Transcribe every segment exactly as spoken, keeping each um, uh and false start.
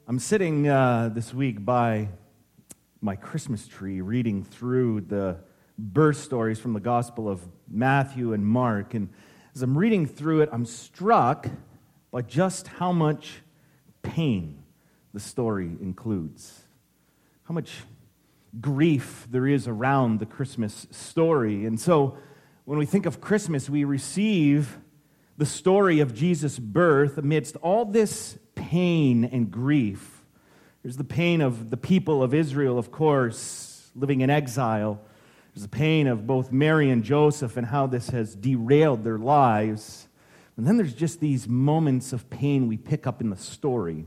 I'm sitting uh, this week by my Christmas tree reading through the birth stories from the Gospel of Matthew and Mark, and as I'm reading through it, I'm struck by just how much pain the story includes, how much grief there is around the Christmas story. And so when we think of Christmas, we receive the story of Jesus' birth amidst all this pain and grief. There's the pain of the people of Israel, of course, living in exile. There's the pain of both Mary and Joseph and how this has derailed their lives. And then there's just these moments of pain we pick up in the story.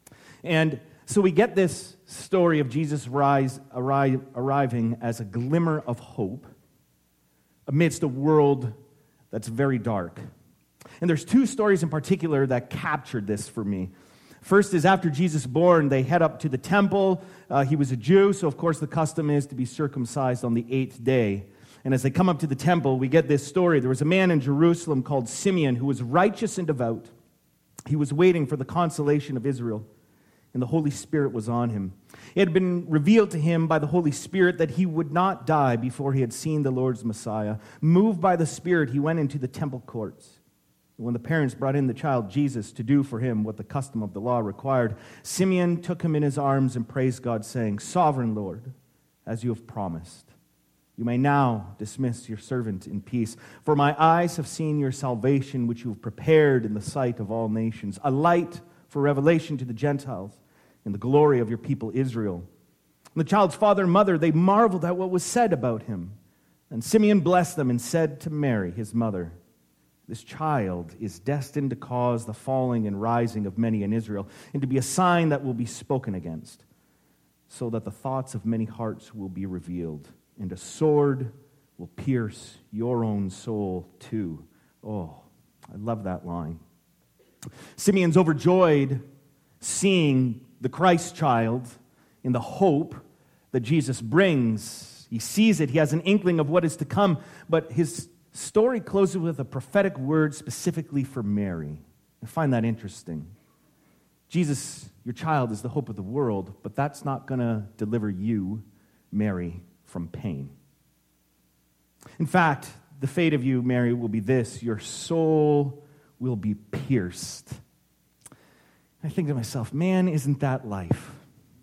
And so we get this story of Jesus rise, arrive, arriving as a glimmer of hope amidst a world that's very dark. And there's two stories in particular that captured this for me. First is after Jesus born, they head up to the temple. Uh, he was a Jew, so of course the custom is to be circumcised on the eighth day. And as they come up to the temple, we get this story. There was a man in Jerusalem called Simeon who was righteous and devout. He was waiting for the consolation of Israel, and the Holy Spirit was on him. It had been revealed to him by the Holy Spirit that he would not die before he had seen the Lord's Messiah. Moved by the Spirit, he went into the temple courts. When the parents brought in the child Jesus to do for him what the custom of the law required, Simeon took him in his arms and praised God, saying, "Sovereign Lord, as you have promised, you may now dismiss your servant in peace. For my eyes have seen your salvation, which you have prepared in the sight of all nations, a light for revelation to the Gentiles, in the glory of your people Israel." And the child's father and mother, they marveled at what was said about him. And Simeon blessed them and said to Mary, his mother, "This child is destined to cause the falling and rising of many in Israel, and to be a sign that will be spoken against, so that the thoughts of many hearts will be revealed, and a sword will pierce your own soul too." Oh, I love that line. Simeon's overjoyed seeing the Christ child in the hope that Jesus brings. He sees it. He has an inkling of what is to come, but his story closes with a prophetic word specifically for Mary. I find that interesting. Jesus, your child, is the hope of the world, but that's not going to deliver you, Mary, from pain. In fact, the fate of you, Mary, will be this: your soul will be pierced. I think to myself, man, isn't that life?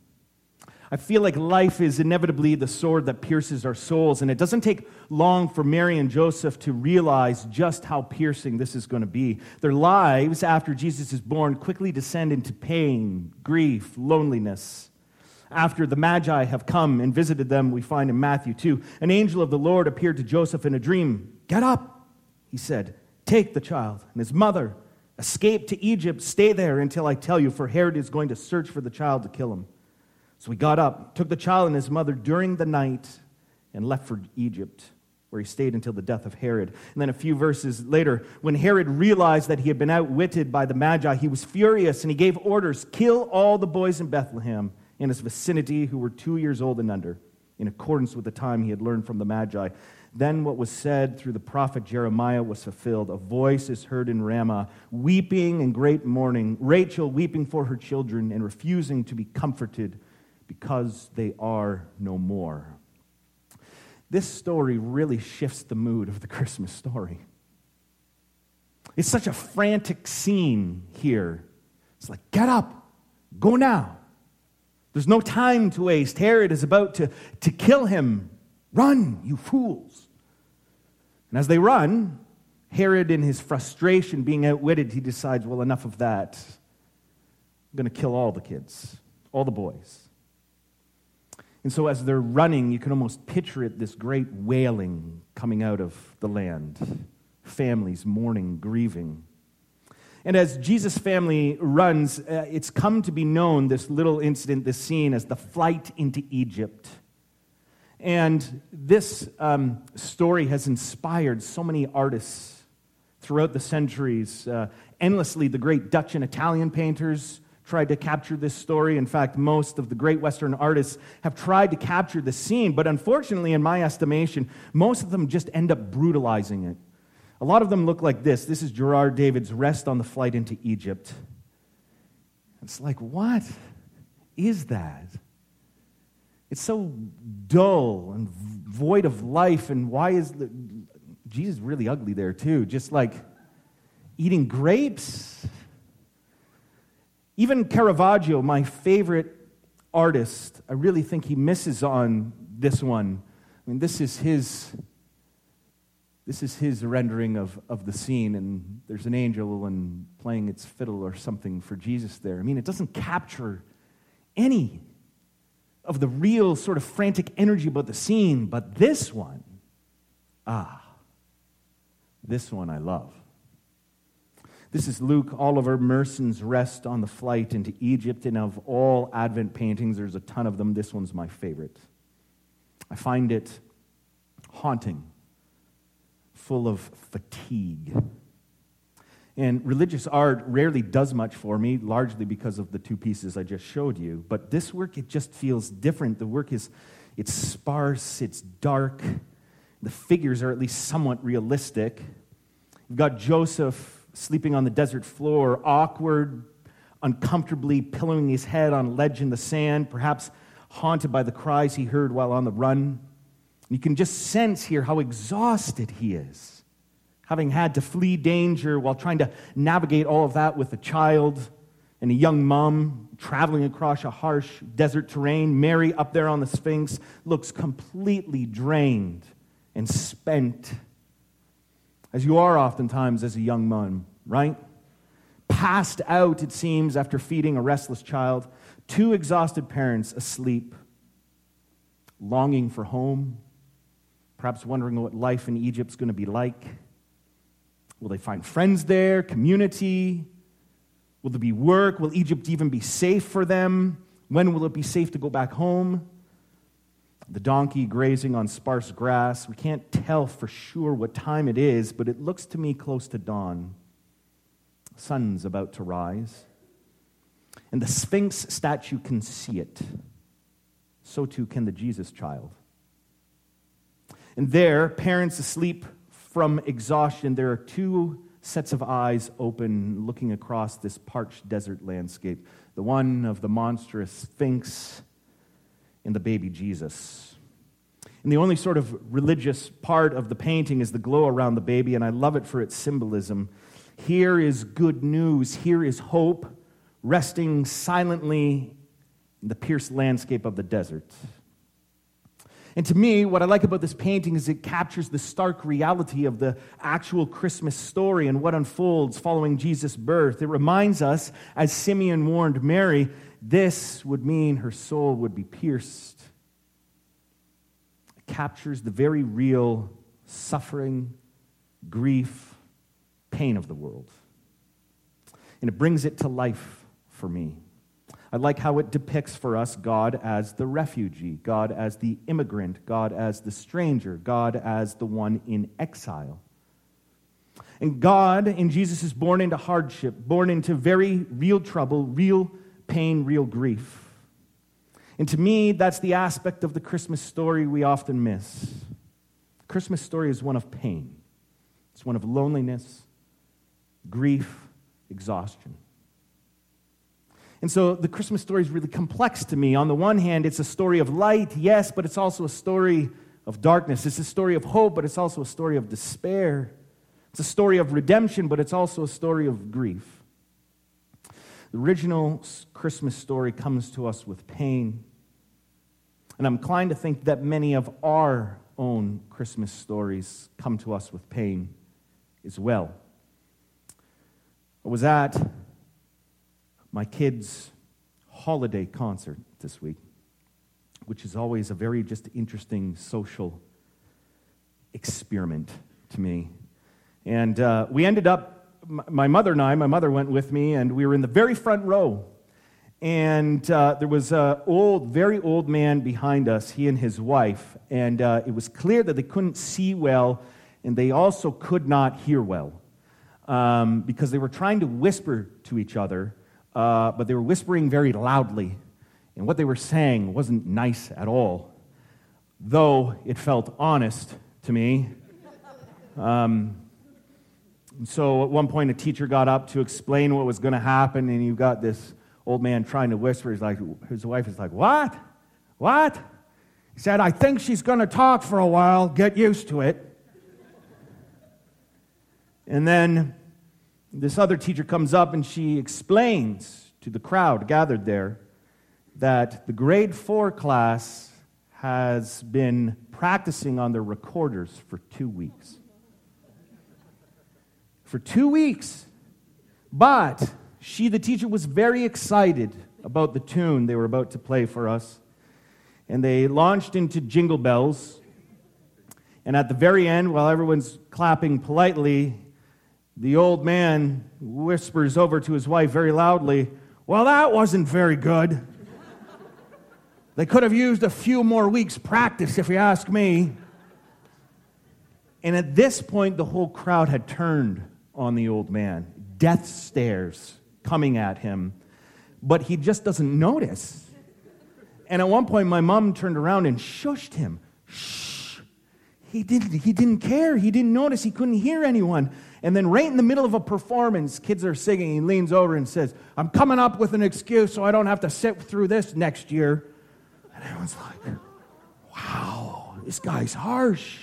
I feel like life is inevitably the sword that pierces our souls, and it doesn't take long for Mary and Joseph to realize just how piercing this is going to be. Their lives, after Jesus is born, quickly descend into pain, grief, loneliness. After the Magi have come and visited them, we find in Matthew two, an angel of the Lord appeared to Joseph in a dream. "Get up," he said, "take the child and his mother, escape to Egypt, stay there until I tell you, for Herod is going to search for the child to kill him." So he got up, took the child and his mother during the night, and left for Egypt, where he stayed until the death of Herod. And then a few verses later, when Herod realized that he had been outwitted by the Magi, he was furious, and he gave orders, "Kill all the boys in Bethlehem in his vicinity who were two years old and under, in accordance with the time he had learned from the Magi." Then what was said through the prophet Jeremiah was fulfilled. "A voice is heard in Ramah, weeping and great mourning, Rachel weeping for her children and refusing to be comforted, because they are no more." This story really shifts the mood of the Christmas story. It's such a frantic scene here. It's like, get up, go now. There's no time to waste. Herod is about to, to kill him. Run, you fools. And as they run, Herod, in his frustration, being outwitted, he decides, well, enough of that. I'm going to kill all the kids, all the boys. And so as they're running, you can almost picture it, this great wailing coming out of the land. Families mourning, grieving. And as Jesus' family runs, uh, it's come to be known, this little incident, this scene, as the flight into Egypt. And this um, story has inspired so many artists throughout the centuries. Uh, endlessly, the great Dutch and Italian painters tried to capture this story. In fact, most of the great Western artists have tried to capture the scene, but unfortunately, in my estimation, most of them just end up brutalizing it. A lot of them look like this. This is Gerard David's Rest on the Flight into Egypt. It's like, what? is that? It's so dull and void of life, and why is the, Jesus really ugly there too? Just like eating grapes. Even Caravaggio, my favorite artist, I really think he misses on this one. I mean, this is his this is his rendering of, of the scene, and there's an angel and playing its fiddle or something for Jesus there. I mean, it doesn't capture any of the real sort of frantic energy about the scene, but this one, ah, this one I love. This is Luke Oliver Merson's Rest on the Flight into Egypt, and of all Advent paintings, there's a ton of them. This one's my favorite. I find it haunting, full of fatigue. And religious art rarely does much for me, largely because of the two pieces I just showed you. But this work, it just feels different. The work is, it's sparse, it's dark. The figures are at least somewhat realistic. You've got Joseph sleeping on the desert floor, awkward, uncomfortably pillowing his head on a ledge in the sand, perhaps haunted by the cries he heard while on the run. You can just sense here how exhausted he is, having had to flee danger while trying to navigate all of that with a child and a young mom traveling across a harsh desert terrain. Mary up there on the Sphinx looks completely drained and spent, as you are oftentimes as a young mom, right? Passed out, it seems, after feeding a restless child. Two exhausted parents asleep, longing for home, perhaps wondering what life in Egypt's going to be like. Will they find friends there, community? Will there be work? Will Egypt even be safe for them? When will it be safe to go back home? The donkey grazing on sparse grass. We can't tell for sure what time it is, but it looks to me close to dawn. The sun's about to rise. And the Sphinx statue can see it. So too can the Jesus child. And there, parents asleep from exhaustion, there are two sets of eyes open, looking across this parched desert landscape. The one of the monstrous Sphinx and the baby Jesus. And the only sort of religious part of the painting is the glow around the baby, and I love it for its symbolism. Here is good news. Here is hope, resting silently in the pierced landscape of the desert. And to me, what I like about this painting is it captures the stark reality of the actual Christmas story and what unfolds following Jesus' birth. It reminds us, as Simeon warned Mary, this would mean her soul would be pierced. It captures the very real suffering, grief, pain of the world. And it brings it to life for me. I like how it depicts for us God as the refugee, God as the immigrant, God as the stranger, God as the one in exile. And God in Jesus is born into hardship, born into very real trouble, real pain, real grief. And to me, that's the aspect of the Christmas story we often miss. The Christmas story is one of pain. It's one of loneliness, grief, exhaustion. And so the Christmas story is really complex to me. On the one hand, it's a story of light, yes, but it's also a story of darkness. It's a story of hope, but it's also a story of despair. It's a story of redemption, but it's also a story of grief. The original Christmas story comes to us with pain. And I'm inclined to think that many of our own Christmas stories come to us with pain as well. I was at my kids' holiday concert this week, which is always a very just interesting social experiment to me. And uh, we ended up, my mother and I, my mother went with me, and we were in the very front row. And uh, there was an old, very old man behind us, he and his wife, and uh, it was clear that they couldn't see well, and they also could not hear well, um, because they were trying to whisper to each other. Uh, but they were whispering very loudly, and what they were saying wasn't nice at all, though it felt honest to me. Um, so at one point, a teacher got up to explain what was going to happen, and you got this old man trying to whisper. He's like, his wife is like, what? What? He said, I think she's going to talk for a while. Get used to it. And then this other teacher comes up and she explains to the crowd gathered there that the grade four class has been practicing on their recorders for two weeks. For two weeks. But she, the teacher, was very excited about the tune they were about to play for us. And they launched into Jingle Bells. And at the very end, while everyone's clapping politely, the old man whispers over to his wife very loudly, well, that wasn't very good. They could have used a few more weeks' practice, if you ask me. And at this point, the whole crowd had turned on the old man. Death stares coming at him. But he just doesn't notice. And at one point, my mom turned around and shushed him. Shh. He didn't, he didn't care. He didn't notice. He couldn't hear anyone. And then right in the middle of a performance, kids are singing. He leans over and says, I'm coming up with an excuse so I don't have to sit through this next year. And everyone's like, wow, this guy's harsh.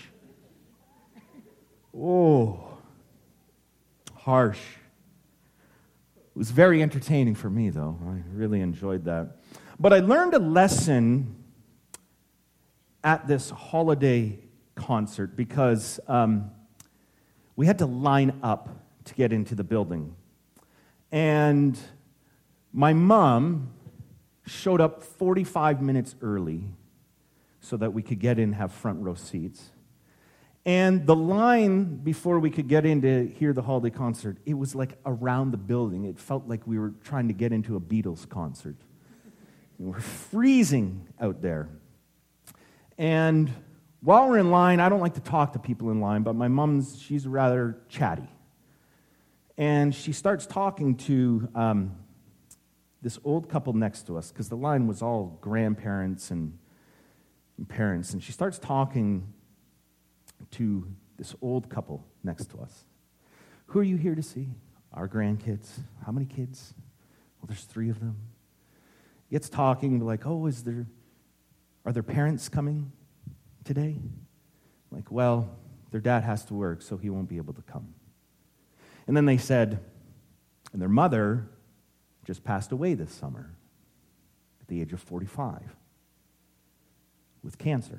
Oh, harsh. It was very entertaining for me, though. I really enjoyed that. But I learned a lesson at this holiday concert because um, we had to line up to get into the building. And my mom showed up forty-five minutes early so that we could get in and have front row seats. And the line before we could get in to hear the holiday concert, it was like around the building. It felt like we were trying to get into a Beatles concert. We were freezing out there. And while we're in line, I don't like to talk to people in line, but my mom's, she's rather chatty. And she starts talking to um, this old couple next to us, because the line was all grandparents and, and parents. And she starts talking to this old couple next to us. Who are you here to see? Our grandkids. How many kids? Well, there's three of them. Gets talking, like, oh, is there, are their parents coming today? Like, well, their dad has to work, so he won't be able to come. And then they said, and their mother just passed away this summer at the age of forty-five with cancer.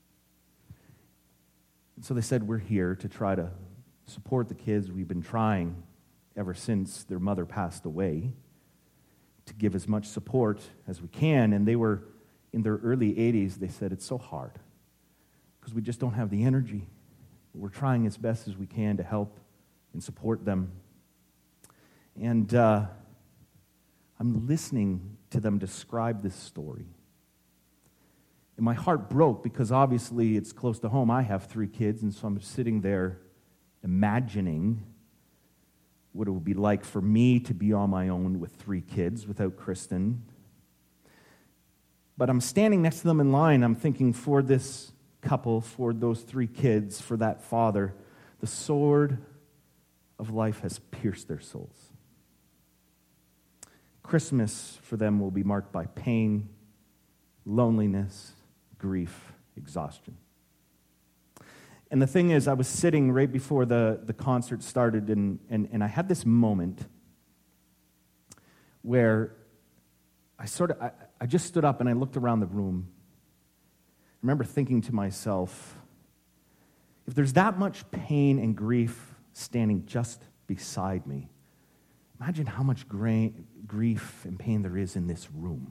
And so they said, we're here to try to support the kids. We've been trying ever since their mother passed away to give as much support as we can. And they were in their early eighties. They said, it's so hard because we just don't have the energy. We're trying as best as we can to help and support them. And uh, I'm listening to them describe this story. And my heart broke because obviously it's close to home. I have three kids, and so I'm sitting there imagining what it would be like for me to be on my own with three kids without Kristen. But I'm standing next to them in line. I'm thinking, for this couple, for those three kids, for that father, the sword of life has pierced their souls. Christmas for them will be marked by pain, loneliness, grief, exhaustion. And the thing is, I was sitting right before the, the concert started, and, and, and I had this moment where I sort of, I, I just stood up and I looked around the room. I remember thinking to myself, if there's that much pain and grief standing just beside me, imagine how much gra- grief and pain there is in this room.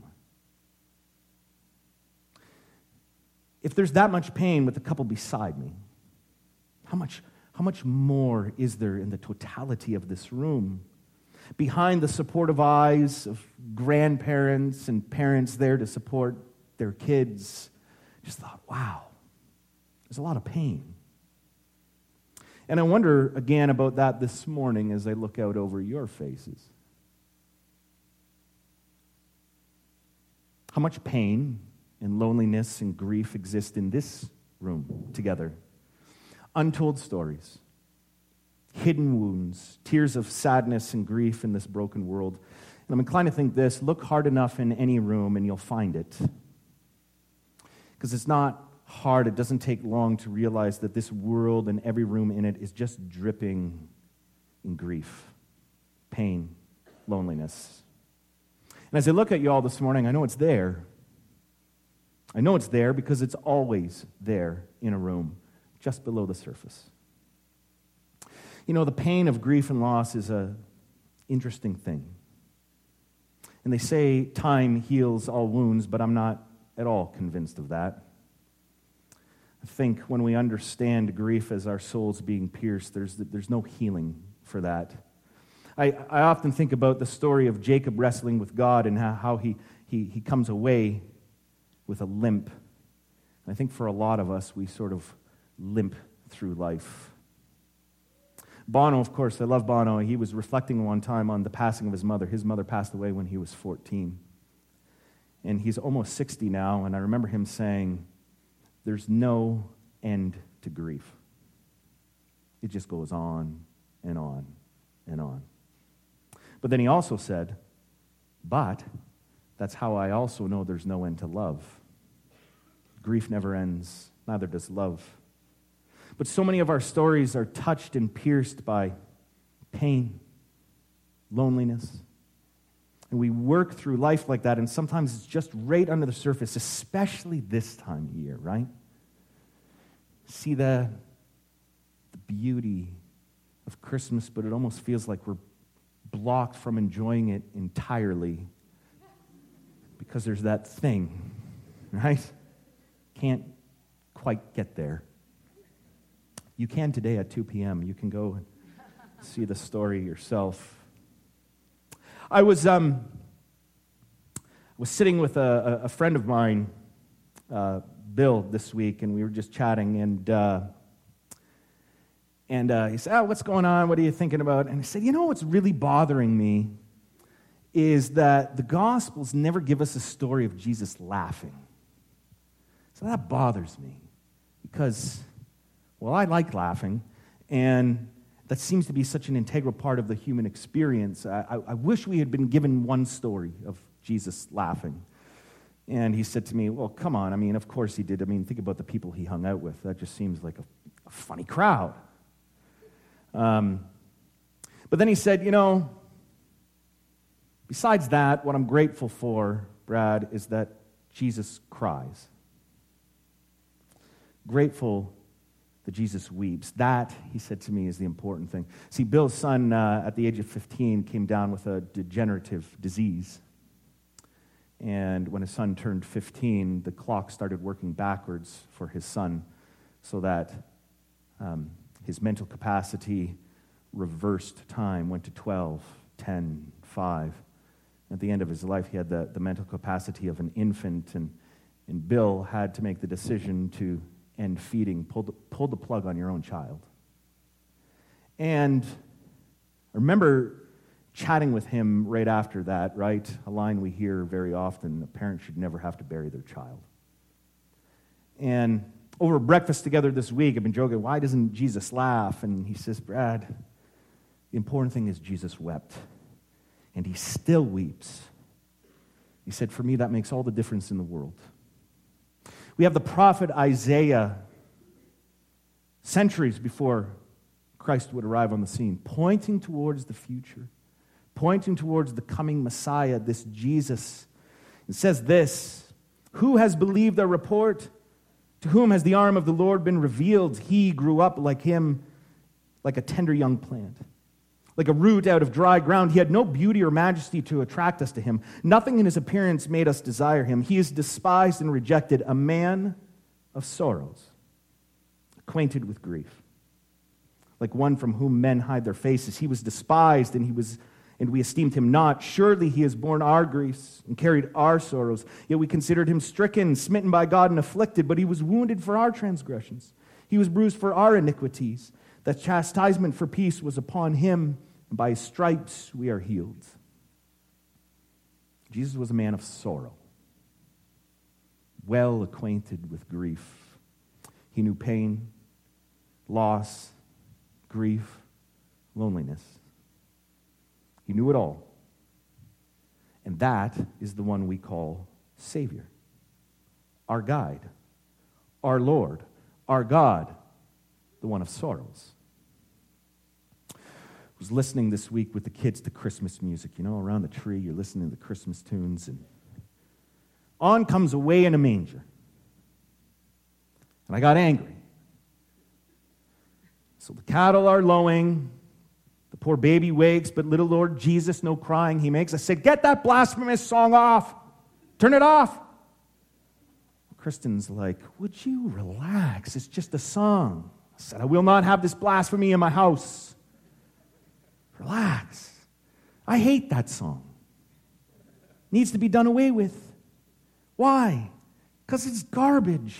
If there's that much pain with the couple beside me, how much, how much more is there in the totality of this room? Behind the supportive eyes of grandparents and parents there to support their kids, just thought, wow, there's a lot of pain. And I wonder again about that this morning as I look out over your faces. How much pain and loneliness and grief exist in this room together? Untold stories, hidden wounds, tears of sadness and grief in this broken world. I'm inclined to think this: look hard enough in any room and you'll find it. Because it's not hard, it doesn't take long to realize that this world and every room in it is just dripping in grief, pain, loneliness. And as I look at you all this morning, I know it's there. I know it's there because it's always there in a room, just below the surface. You know, the pain of grief and loss is an interesting thing. And they say time heals all wounds, but I'm not at all convinced of that. I think when we understand grief as our souls being pierced, there's, there's no healing for that. I, I often think about the story of Jacob wrestling with God and how, how he, he, he comes away with a limp. And I think for a lot of us, we sort of limp through life. Bono, of course, I love Bono. He was reflecting one time on the passing of his mother. His mother passed away when he was fourteen. And he's almost sixty now, and I remember him saying, there's no end to grief. It just goes on and on and on. But then he also said, but that's how I also know there's no end to love. Grief never ends, neither does love. But so many of our stories are touched and pierced by pain, loneliness. And we work through life like that, and sometimes it's just right under the surface, especially this time of year, right? See the, the beauty of Christmas, but it almost feels like we're blocked from enjoying it entirely because there's that thing, right? Can't quite get there. You can today at two p.m. You can go and see the story yourself. I was um, was sitting with a, a friend of mine, uh, Bill, this week, and we were just chatting, and uh, and uh, he said, "Oh, what's going on? What are you thinking about?" And I said, "You know what's really bothering me is that the Gospels never give us a story of Jesus laughing. So that bothers me because, well, I like laughing, and that seems to be such an integral part of the human experience. I, I, I wish we had been given one story of Jesus laughing." And he said to me, "Well, come on. I mean, of course he did. I mean, think about the people he hung out with. That just seems like a, a funny crowd." Um, but then he said, "You know, besides that, what I'm grateful for, Brad, is that Jesus cries. Grateful that Jesus weeps. That," he said to me, "is the important thing." See, Bill's son, uh, at the age of fifteen, came down with a degenerative disease. And when his son turned fifteen, the clock started working backwards for his son so that um, his mental capacity reversed time, went to twelve, ten, five. At the end of his life, he had the, the mental capacity of an infant, and, and Bill had to make the decision to end feeding, pull the, pull the plug on your own child. And I remember chatting with him right after that, right? A line we hear very often: a parent should never have to bury their child. And over breakfast together this week, I've been joking, why doesn't Jesus laugh? And he says, "Brad, the important thing is Jesus wept. And he still weeps." He said, "For me, that makes all the difference in the world." We have the prophet Isaiah, centuries before Christ would arrive on the scene, pointing towards the future, pointing towards the coming Messiah, this Jesus. It says this: "Who has believed our report? To whom has the arm of the Lord been revealed? He grew up like him, like a tender young plant, like a root out of dry ground. He had no beauty or majesty to attract us to him. Nothing in his appearance made us desire him. He is despised and rejected, a man of sorrows, acquainted with grief. Like one from whom men hide their faces. He was despised, and he was, and we esteemed him not. Surely he has borne our griefs and carried our sorrows. Yet we considered him stricken, smitten by God, and afflicted. But he was wounded for our transgressions. He was bruised for our iniquities. The chastisement for peace was upon him, and by his stripes we are healed." Jesus was a man of sorrow, well acquainted with grief. He knew pain, loss, grief, loneliness. He knew it all. And that is the one we call Savior, our guide, our Lord, our God, the one of sorrows. I was listening this week with the kids to Christmas music. You know, around the tree, you're listening to the Christmas tunes, and on comes Away in a Manger. And I got angry. So the cattle are lowing. The poor baby wakes, but little Lord Jesus, no crying he makes. I said, get that blasphemous song off. Turn it off. Kristen's like, would you relax? It's just a song. I said, I will not have this blasphemy in my house. Relax. I hate that song. Needs to be done away with. Why? Because it's garbage.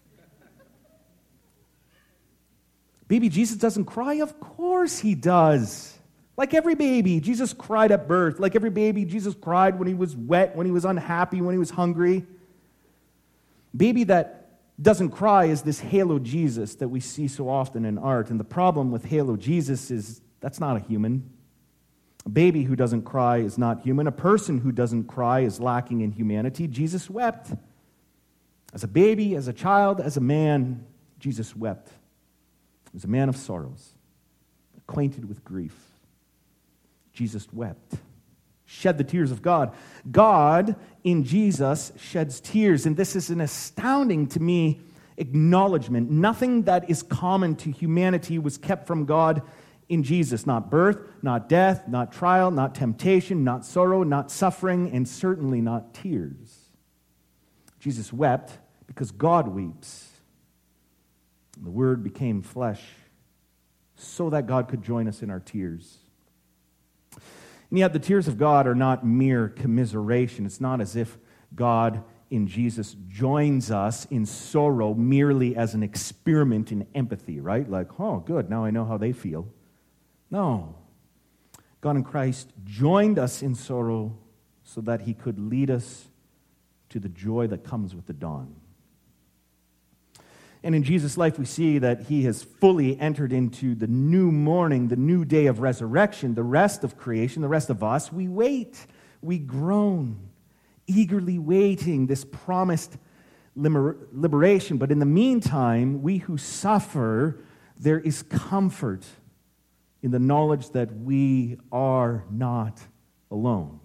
Baby Jesus doesn't cry? Of course he does. Like every baby, Jesus cried at birth. Like every baby, Jesus cried when he was wet, when he was unhappy, when he was hungry. Baby that doesn't cry is this halo Jesus that we see so often in art. And the problem with halo Jesus is that's not a human. A baby who doesn't cry is not human. A person who doesn't cry is lacking in humanity. Jesus wept. As a baby, as a child, as a man, Jesus wept. He was a man of sorrows, acquainted with grief. Jesus wept, shed the tears of God. God, in Jesus, sheds tears. And this is an astounding, to me, acknowledgement. Nothing that is common to humanity was kept from God in Jesus. Not birth, not death, not trial, not temptation, not sorrow, not suffering, and certainly not tears. Jesus wept because God weeps. The Word became flesh so that God could join us in our tears. And yet the tears of God are not mere commiseration. It's not as if God in Jesus joins us in sorrow merely as an experiment in empathy, right? Like, oh, good, now I know how they feel. No. God in Christ joined us in sorrow so that he could lead us to the joy that comes with the dawn. And in Jesus' life, we see that he has fully entered into the new morning, the new day of resurrection. The rest of creation, the rest of us, we wait, we groan, eagerly waiting this promised liber- liberation. But in the meantime, we who suffer, there is comfort in the knowledge that we are not alone.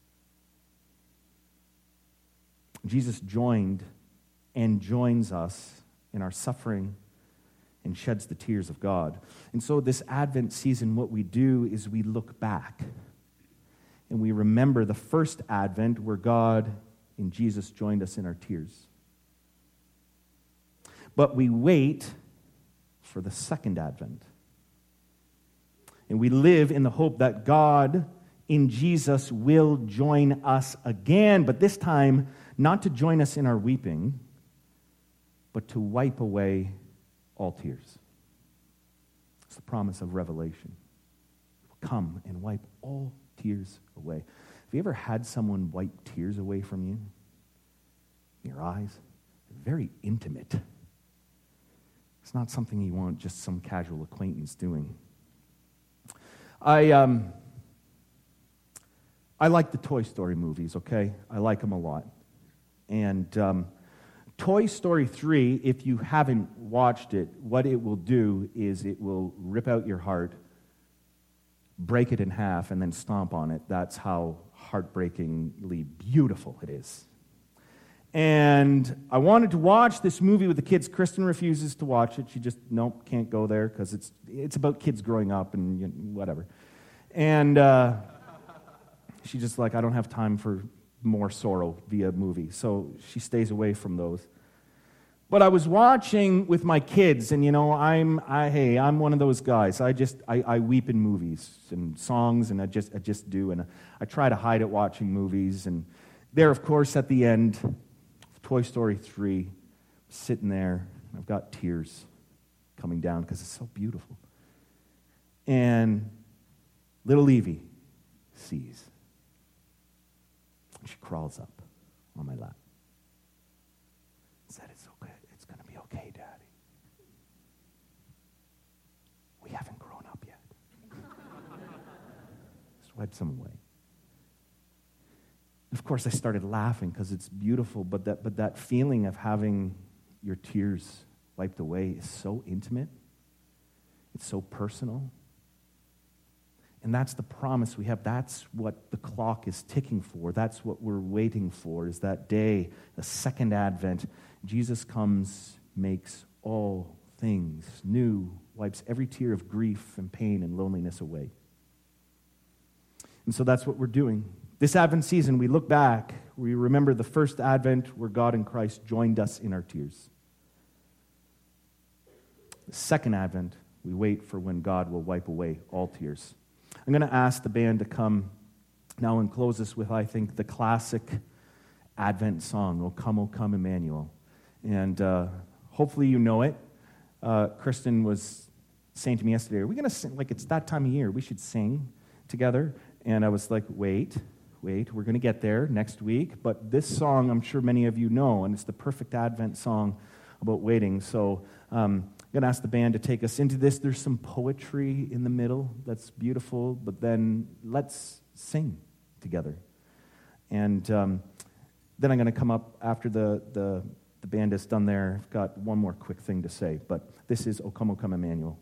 Jesus joined and joins us in our suffering and sheds the tears of God. And so this Advent season, what we do is we look back and we remember the first Advent where God in Jesus joined us in our tears. But we wait for the second Advent. And we live in the hope that God in Jesus will join us again, but this time not to join us in our weeping, but to wipe away all tears. It's the promise of Revelation. Come and wipe all tears away. Have you ever had someone wipe tears away from you? In your eyes? They're very intimate. It's not something you want just some casual acquaintance doing. I um, I like the Toy Story movies, okay? I like them a lot. And um, Toy Story three, if you haven't watched it, what it will do is it will rip out your heart, break it in half, and then stomp on it. That's how heartbreakingly beautiful it is. And I wanted to watch this movie with the kids. Kristen refuses to watch it. She just, nope, can't go there because it's it's about kids growing up and you know, whatever. And uh, she's just like, I don't have time for more sorrow via movie. So she stays away from those. But I was watching with my kids, and you know, I'm, I, hey, I'm one of those guys. I just, I, I weep in movies and songs, and I just, I just do, and I try to hide it watching movies. And there, of course, at the end, Toy Story three, sitting there, and I've got tears coming down because it's so beautiful. And little Evie sees. She crawls up on my lap. Said, it's okay. It's going to be okay, Daddy. We haven't grown up yet. Just wipe some away. Of course, I started laughing because it's beautiful, but that, but that feeling of having your tears wiped away is so intimate. It's so personal. And that's the promise we have. That's what the clock is ticking for. That's what we're waiting for, is that day, the second advent. Jesus comes, makes all things new, wipes every tear of grief and pain and loneliness away. And so that's what we're doing. This Advent season, we look back, we remember the first Advent where God in Christ joined us in our tears. The second Advent, we wait for when God will wipe away all tears. I'm going to ask the band to come now and close us with, I think, the classic Advent song, O Come, O Come, Emmanuel. And uh, hopefully you know it. Uh, Kristen was saying to me yesterday, are we going to sing? Like, it's that time of year. We should sing together. And I was like, wait, wait. We're going to get there next week. But this song, I'm sure many of you know, and it's the perfect Advent song about waiting. So um, I'm going to ask the band to take us into this. There's some poetry in the middle that's beautiful. But then let's sing together. And um, then I'm going to come up after the, the, the band is done there. I've got one more quick thing to say. But this is O Come, O Come, Emmanuel.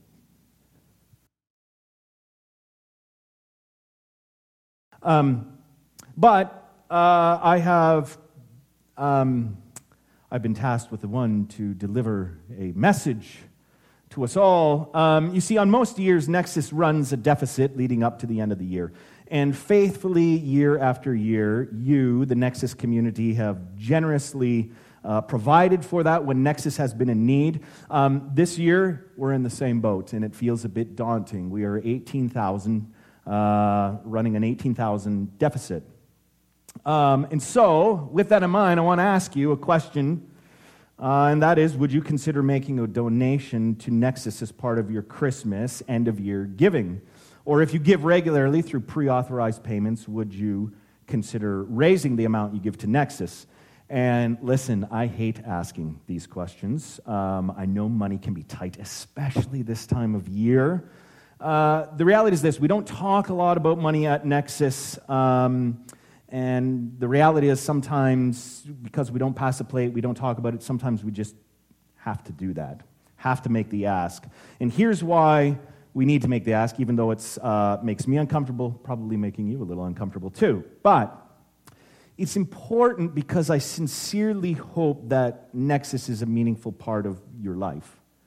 Um, but uh, I have, um, I've been tasked with the one to deliver a message to us all. Um, you see, on most years, Nexus runs a deficit leading up to the end of the year. And faithfully, year after year, you, the Nexus community, have generously uh, provided for that when Nexus has been in need. Um, this year, we're in the same boat, and it feels a bit daunting. We are eighteen thousand Uh, running an eighteen thousand deficit. Um, and so, with that in mind, I want to ask you a question, uh, and that is, would you consider making a donation to Nexus as part of your Christmas end-of-year giving? Or if you give regularly through pre-authorized payments, would you consider raising the amount you give to Nexus? And listen, I hate asking these questions. Um, I know money can be tight, especially this time of year. Uh, the reality is this: we don't talk a lot about money at Nexus, um, and the reality is sometimes, because we don't pass a plate, we don't talk about it, sometimes we just have to do that, have to make the ask. And here's why we need to make the ask, even though it uh, makes me uncomfortable, probably making you a little uncomfortable too. But it's important because I sincerely hope that Nexus is a meaningful part of your life.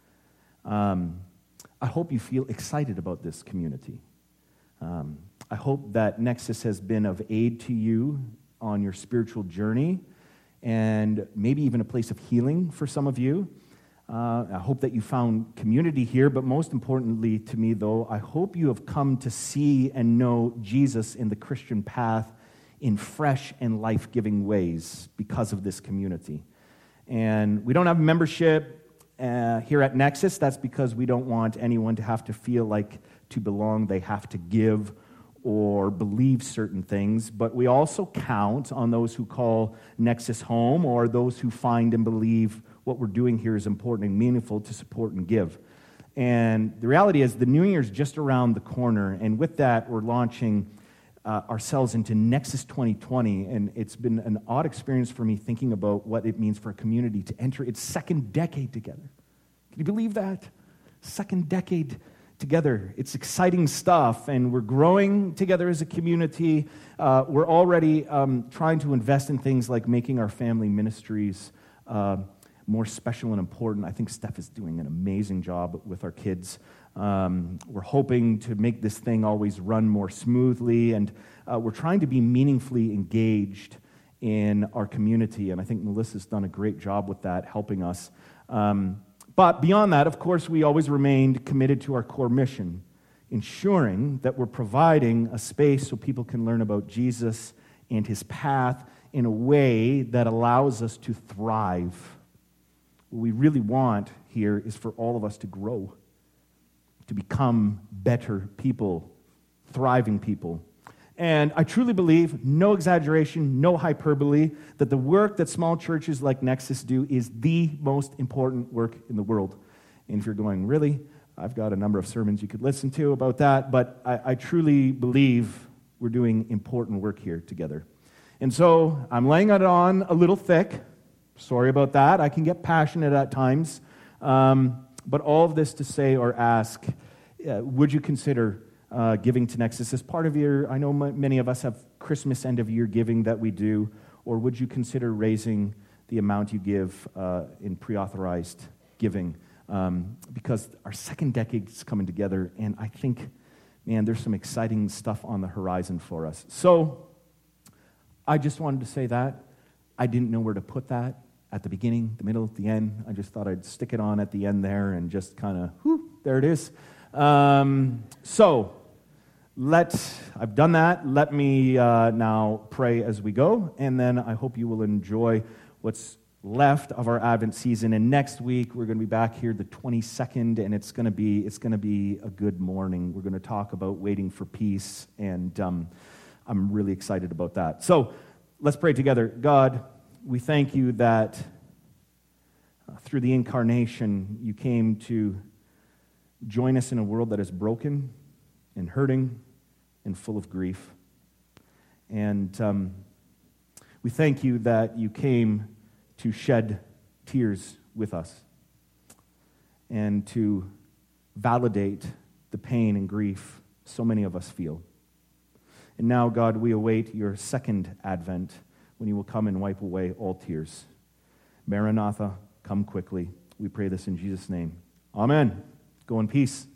Um, I hope you feel excited about this community. Um, I hope that Nexus has been of aid to you on your spiritual journey and maybe even a place of healing for some of you. Uh, I hope that you found community here, but most importantly to me, though, I hope you have come to see and know Jesus in the Christian path in fresh and life-giving ways because of this community. And we don't have membership Uh, here at Nexus. That's because we don't want anyone to have to feel like to belong they have to give or believe certain things, but we also count on those who call Nexus home or those who find and believe what we're doing here is important and meaningful to support and give. And the reality is the new year's just around the corner, and with that we're launching uh, ourselves into Nexus twenty twenty, and it's been an odd experience for me thinking about what it means for a community to enter its second decade together. Can you believe that? Second decade together. It's exciting stuff, and we're growing together as a community. Uh, we're already um, trying to invest in things like making our family ministries uh, more special and important. I think Steph is doing an amazing job with our kids. Um, we're hoping to make this thing always run more smoothly, and uh, we're trying to be meaningfully engaged in our community, and I think Melissa's done a great job with that, helping us. Um, but beyond that, of course, we always remained committed to our core mission, ensuring that we're providing a space so people can learn about Jesus and his path in a way that allows us to thrive. What we really want here is for all of us to grow, to become better people, thriving people. And I truly believe, no exaggeration, no hyperbole, that the work that small churches like Nexus do is the most important work in the world. And if you're going, really? I've got a number of sermons you could listen to about that, but I, I truly believe we're doing important work here together. And so I'm laying it on a little thick. Sorry about that. I can get passionate at times. Um, but all of this to say or ask, uh, would you consider uh, giving to Nexus as part of your, I know m- many of us have Christmas end-of-year giving that we do, or would you consider raising the amount you give uh, in pre-authorized giving? Um, because our second decade is coming together, and I think, man, there's some exciting stuff on the horizon for us. So I just wanted to say that. I didn't know where to put that at the beginning, the middle, the end. I just thought I'd stick it on at the end there and just kind of, whoo, there it is. Um, so let, I've done that. Let me uh, now pray as we go, and then I hope you will enjoy what's left of our Advent season. And next week we're going to be back here the twenty-second, and it's going to be it's going to be a good morning. We're going to talk about waiting for peace, and um, I'm really excited about that. So let's pray together. God, we thank you that uh, through the incarnation you came to join us in a world that is broken and hurting and full of grief. And um, we thank you that you came to shed tears with us and to validate the pain and grief so many of us feel. And now, God, we await your second advent when you will come and wipe away all tears. Maranatha, come quickly. We pray this in Jesus' name. Amen. Go in peace.